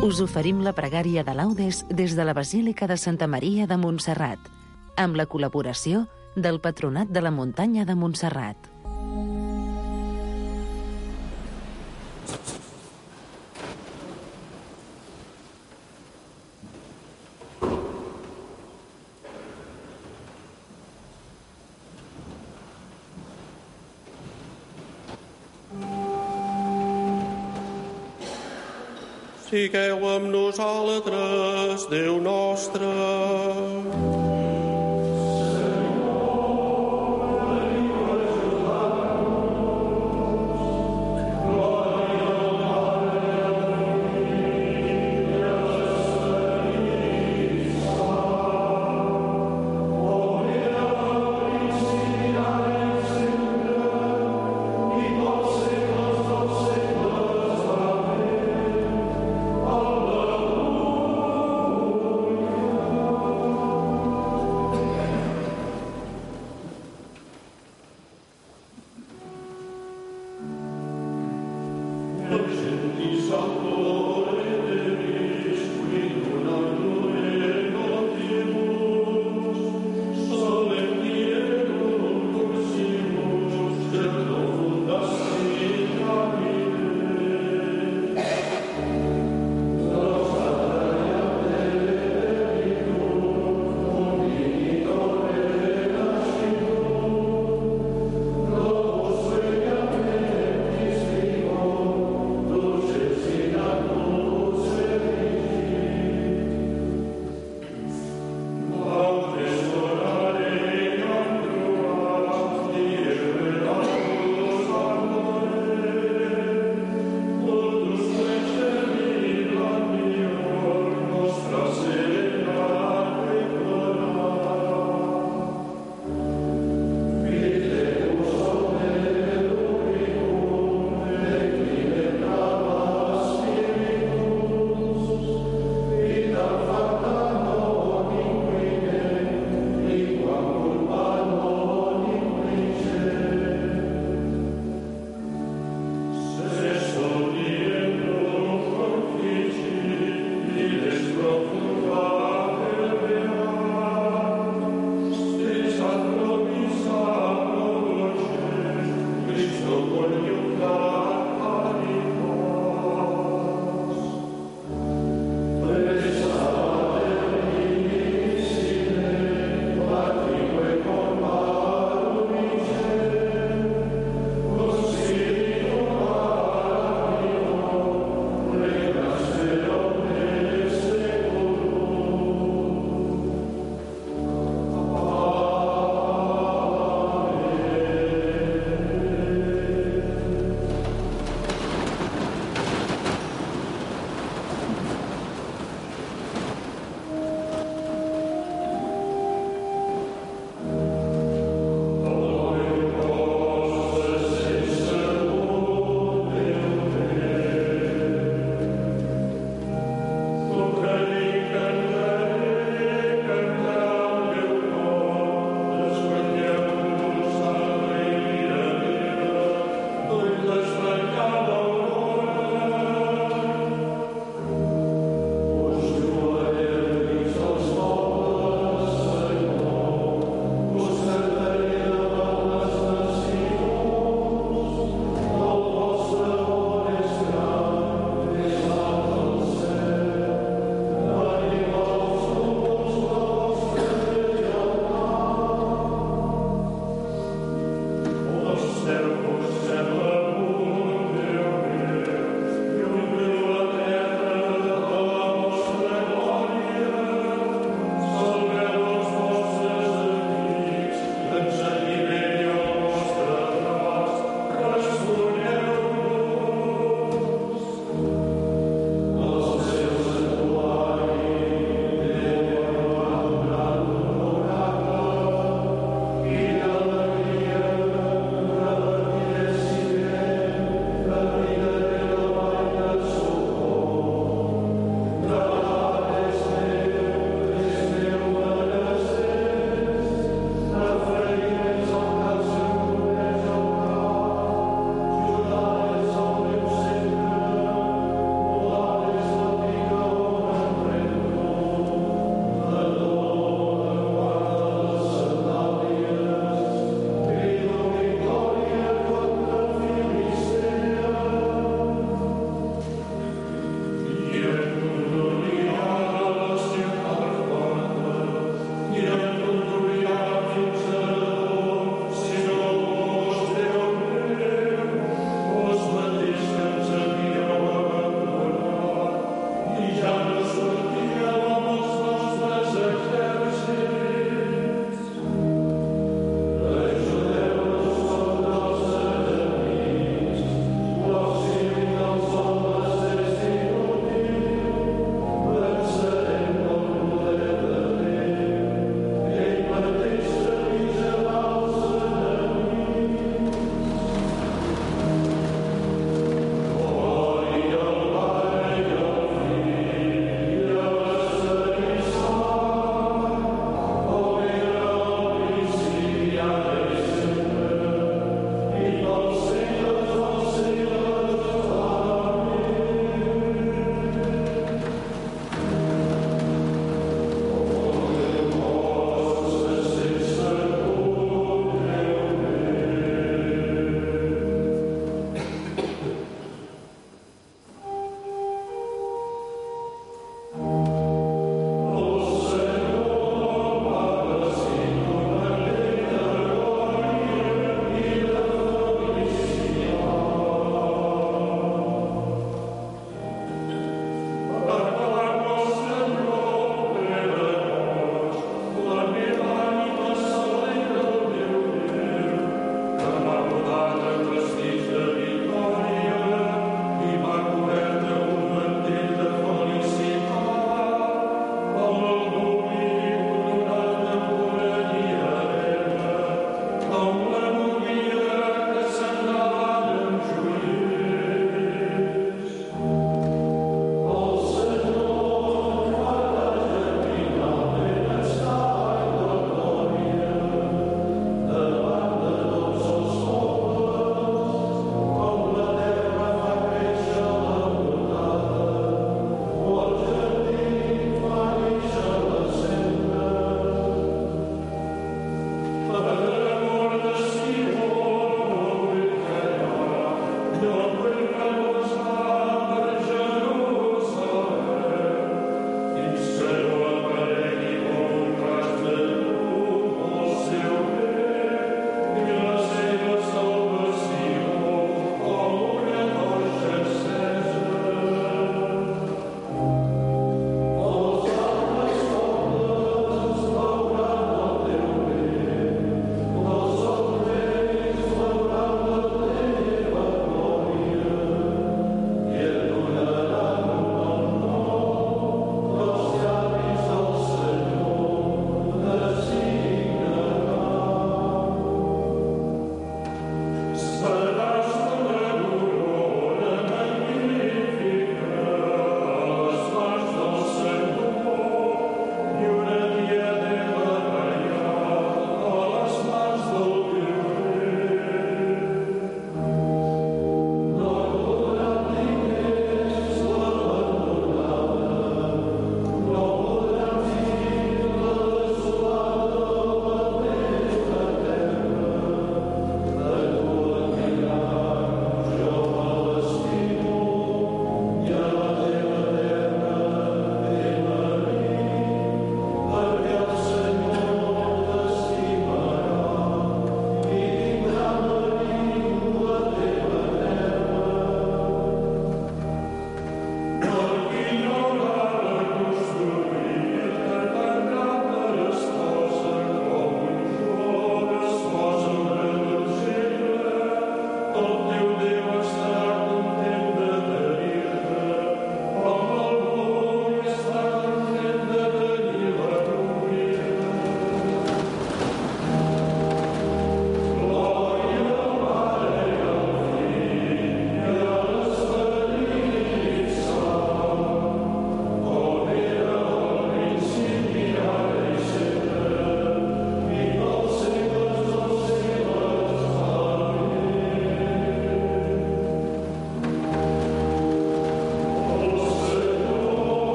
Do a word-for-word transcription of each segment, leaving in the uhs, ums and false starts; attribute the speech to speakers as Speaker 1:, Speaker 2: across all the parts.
Speaker 1: Us oferim la pregària de laudes des de la Basílica de Santa Maria de Montserrat, amb la col·laboració del Patronat de la Muntanya de Montserrat.
Speaker 2: Sigueu amb nosaltres, Déu nostre.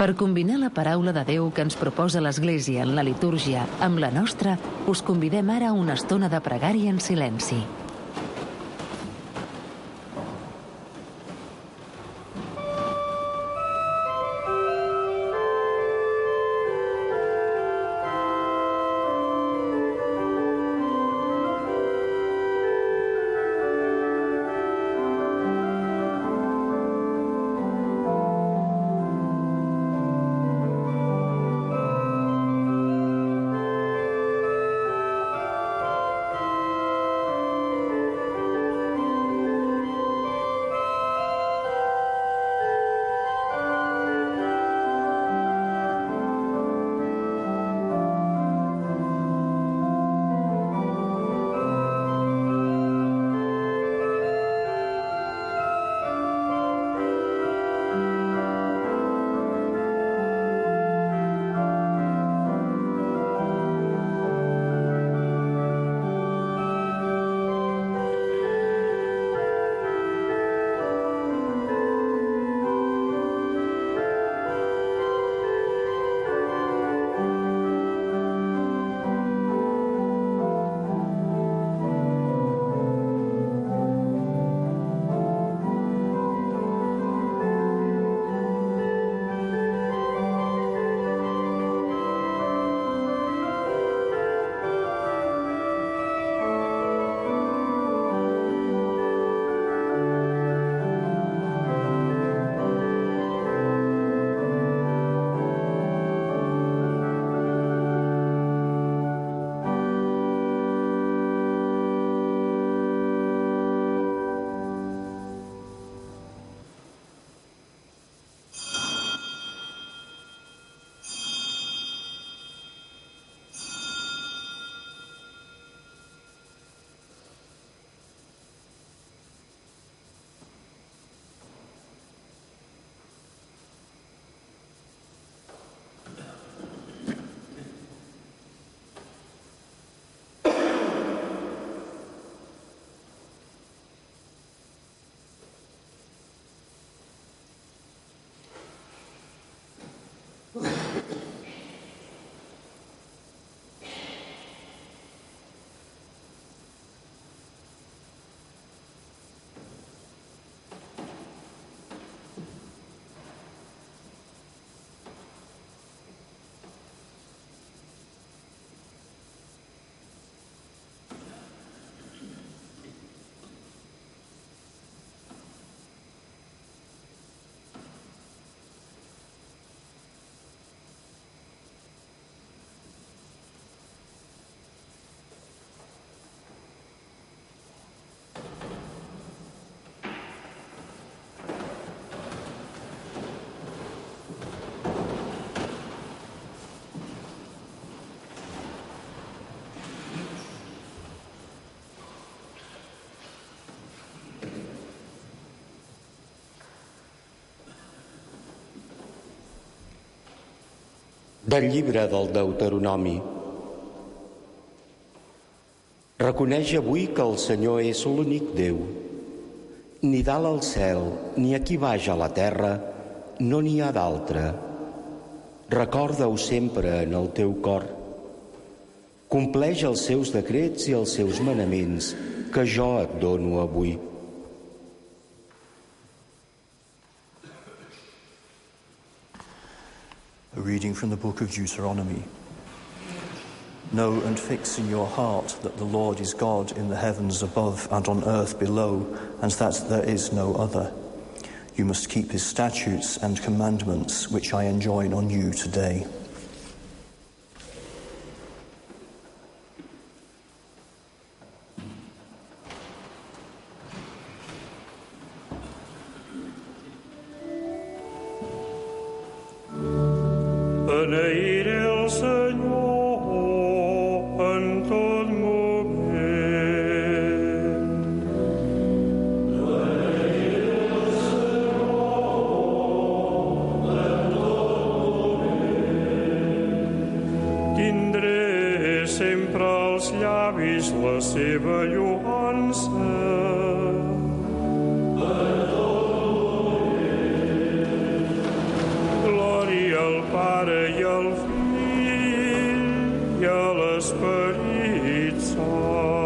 Speaker 1: Per combinar la paraula de Déu que ens proposa l'Església en la litúrgia amb la nostra, us convidem ara a una estona de pregària en silenci.
Speaker 3: Del llibre del Deuteronomi. Reconeix avui que el Senyor és l'únic Déu. Ni dalt al cel, ni aquí baix a la terra, no n'hi ha d'altre. Recorda-ho sempre en el teu cor. Compleix els seus decrets i els seus manaments que jo et dono avui.
Speaker 4: A reading from the book of Deuteronomy. Know and fix in your heart that the Lord is God in the heavens above and on earth below, and that there is no other. You must keep his statutes and commandments, which I enjoin on you today.
Speaker 2: Beneiré el Senyor en tot moment. Beneiré el Senyor en tot moment. Tindré sempre als llavis la seva lloança. En tot moment. Glòria Mare i al Fill i a l'Esperit Sant.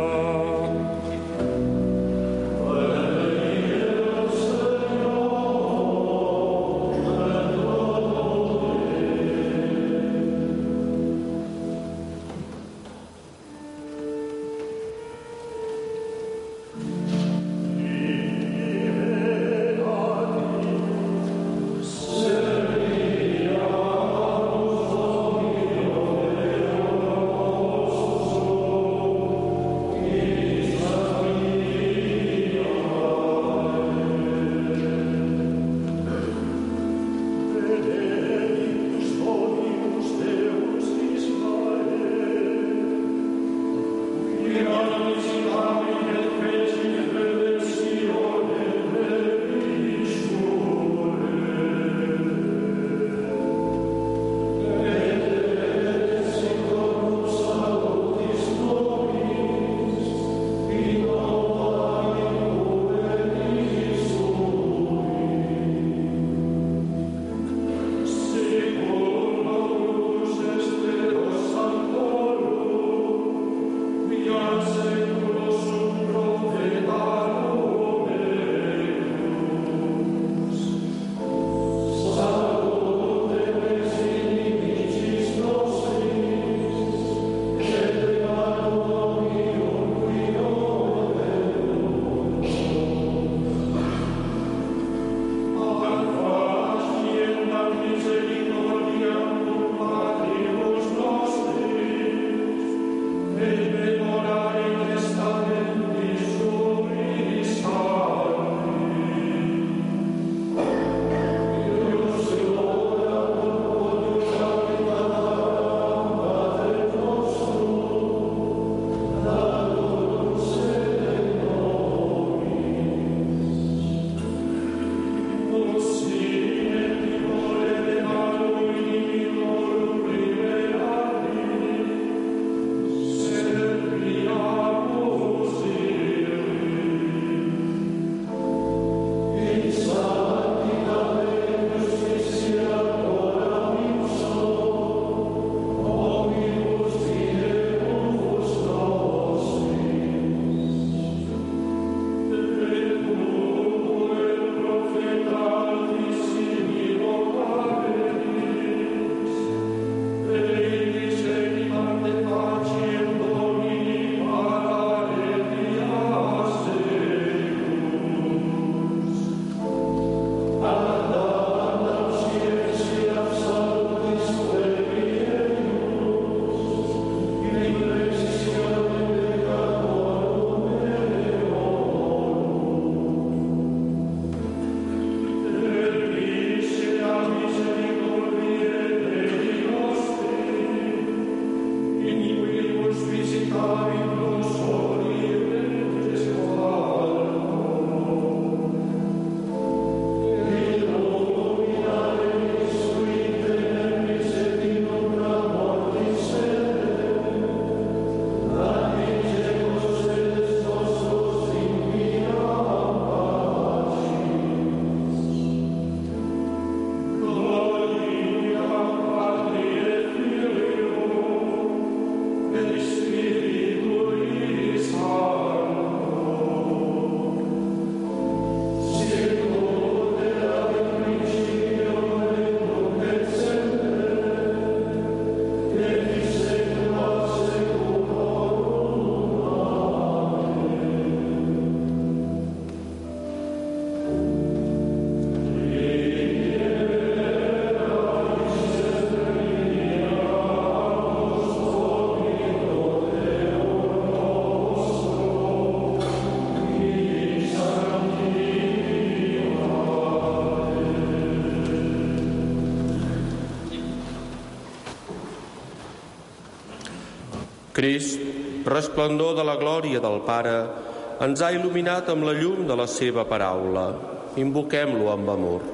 Speaker 5: Crist, resplendor de la glòria del Pare, ens ha il·luminat amb la llum de la seva paraula. Invoquem-lo amb amor.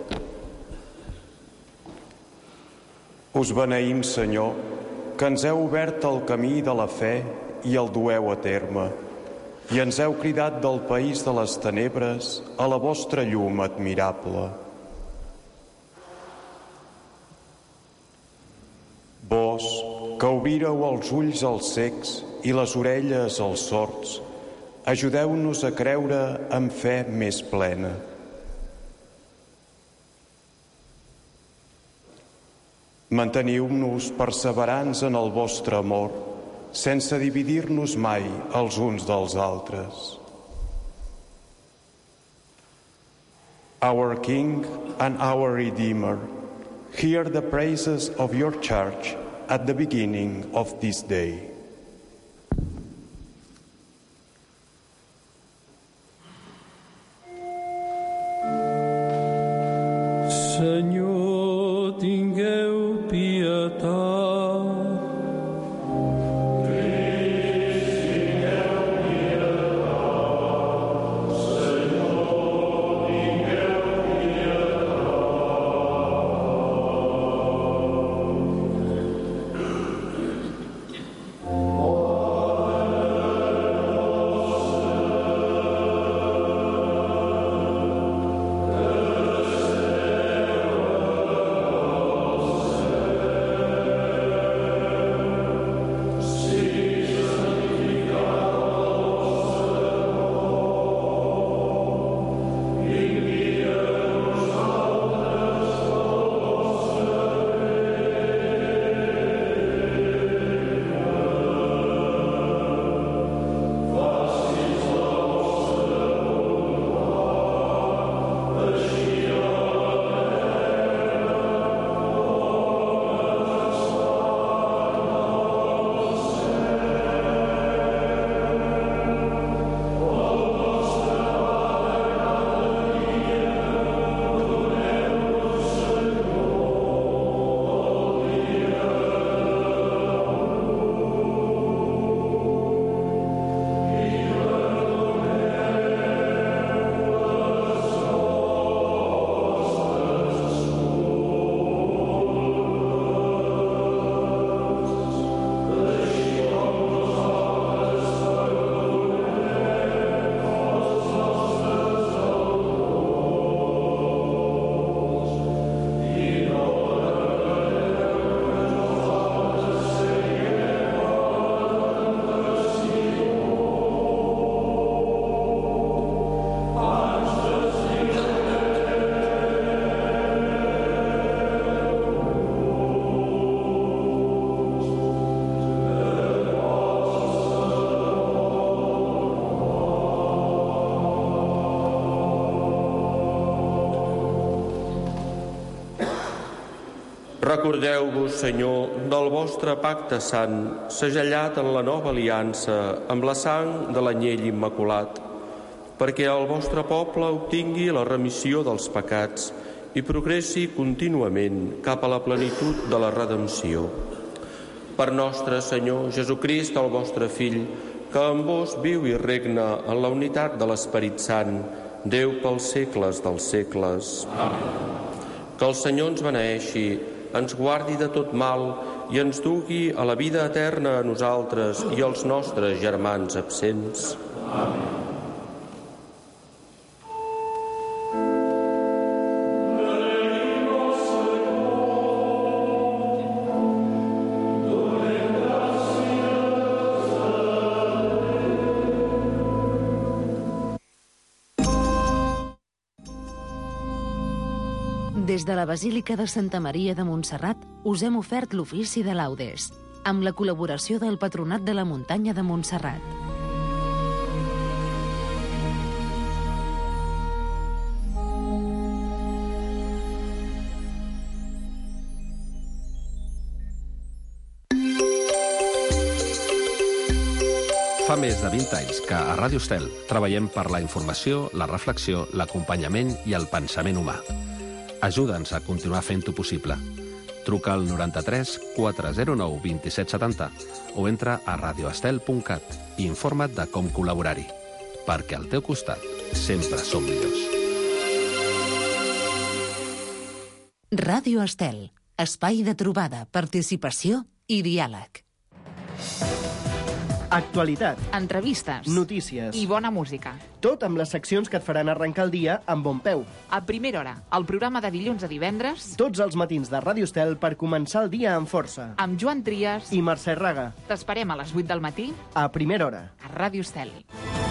Speaker 6: Us beneïm, Senyor, que ens heu obert el camí de la fe i el dueu a terme, i ens heu cridat del país de les tenebres a la vostra llum admirable. vós, que obrireu els ulls als cecs i les orelles als sords, ajudeu-nos a creure amb fe més plena. Manteniu-nos perseverants en el vostre amor, sense dividir-nos mai els uns dels altres. Our King and our Redeemer, hear the praises of your church at the beginning of this day.
Speaker 2: Senyor, tingueu pietat.
Speaker 5: Recordeu-vos, Senyor, del vostre pacte sant, segellat en la nova aliança amb la sang de l'anyell immaculat, perquè el vostre poble obtingui la remissió dels pecats i progressi contínuament cap a la plenitud de la redempció. Per nostre Senyor Jesucrist, el vostre Fill, que amb vos viu i regna en la unitat de l'Esperit Sant, Déu pels segles dels segles. Amén. Que el Senyor ens beneeixi, ens guardi de tot mal i ens dugui a la vida eterna a nosaltres i als nostres germans absents. Amén.
Speaker 1: Des de la Basílica de Santa Maria de Montserrat us hem ofert l'ofici de laudes, amb la col·laboració del Patronat de la Muntanya de Montserrat.
Speaker 7: Fa més de vint anys que a Ràdio Estel treballem per la informació, la reflexió, l'acompanyament i el pensament humà. Ajuda'ns a continuar fent-ho possible. Truca al noranta-tres quatre zero nou dos set set zero o entra a radioestel punt cat i informa't de com col·laborar-hi. Perquè al teu costat sempre som millors.
Speaker 1: Ràdio Estel, espai de trobada, participació i diàleg.
Speaker 8: Actualitat,
Speaker 9: entrevistes,
Speaker 8: notícies
Speaker 9: i bona música.
Speaker 8: Tot amb les seccions que et faran arrencar el dia amb bon peu.
Speaker 9: A primera hora, el programa de dilluns a divendres,
Speaker 8: Tots els matins de Ràdio Estel per començar el dia amb força.
Speaker 9: amb Joan Trias.
Speaker 8: I Mercè Raga,
Speaker 9: T'esperem a les vuit del matí
Speaker 8: a primera hora.
Speaker 9: a Ràdio Estel.